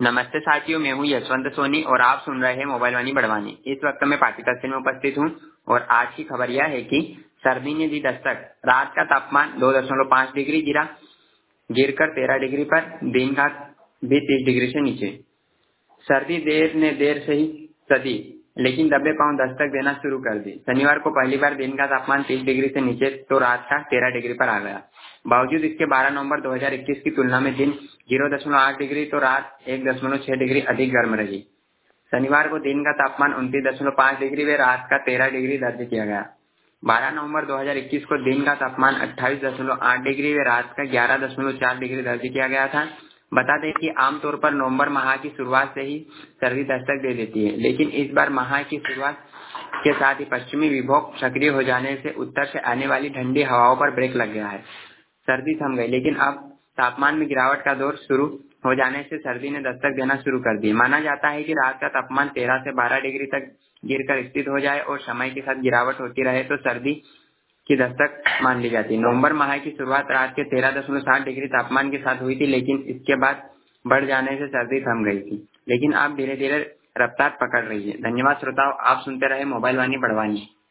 नमस्ते साथियों, मैं हूं यशवंत सोनी और आप सुन रहे हैं मोबाइल वाणी बड़वानी। इस वक्त मैं पाटलिपुत्र में उपस्थित हूं और आज की खबर यह है कि सर्दी ने दी दस्तक। रात का तापमान 2.5 डिग्री गिरकर 13 डिग्री पर, दिन का भी 30 डिग्री से नीचे। सर्दी देर से ही सदी, लेकिन दबे पांव दस्तक देना शुरू कर दी। शनिवार को पहली बार दिन का तापमान 30 डिग्री से नीचे तो रात का 13 डिग्री पर आ गया। बावजूद इसके 12 नवंबर 2021 की तुलना में दिन 0.8 डिग्री तो रात 1.6 डिग्री अधिक गर्म रही। शनिवार को दिन का तापमान 29.5 डिग्री व रात का 13 डिग्री दर्ज किया गया। 12 नवंबर 2021 को दिन का तापमान 28.8 डिग्री व रात का 11.4 डिग्री दर्ज किया गया था। बता दें कि आमतौर पर नवंबर माह की शुरुआत से ही सर्दी दस्तक दे देती है, लेकिन इस बार माह की शुरुआत के साथ ही पश्चिमी विक्षोभ सक्रिय हो जाने से उत्तर से आने वाली ठंडी हवाओं पर ब्रेक लग गया है। सर्दी थम गई, लेकिन अब तापमान में गिरावट का दौर शुरू हो जाने से सर्दी ने दस्तक देना शुरू कर दी। माना जाता है कि रात का तापमान 13 से 12 डिग्री तक गिरकर स्थिर हो जाए और समय के साथ गिरावट होती रहे तो सर्दी की दस्तक मान ली जाती है। नवंबर माह की शुरुआत रात के 13.7 डिग्री तापमान के साथ हुई थी, लेकिन इसके बाद बढ़ जाने से सर्दी थम गई थी, लेकिन अब धीरे धीरे रफ्तार पकड़ रही है। धन्यवाद श्रोताओं, आप सुनते रहे मोबाइल वाणी बड़वानी।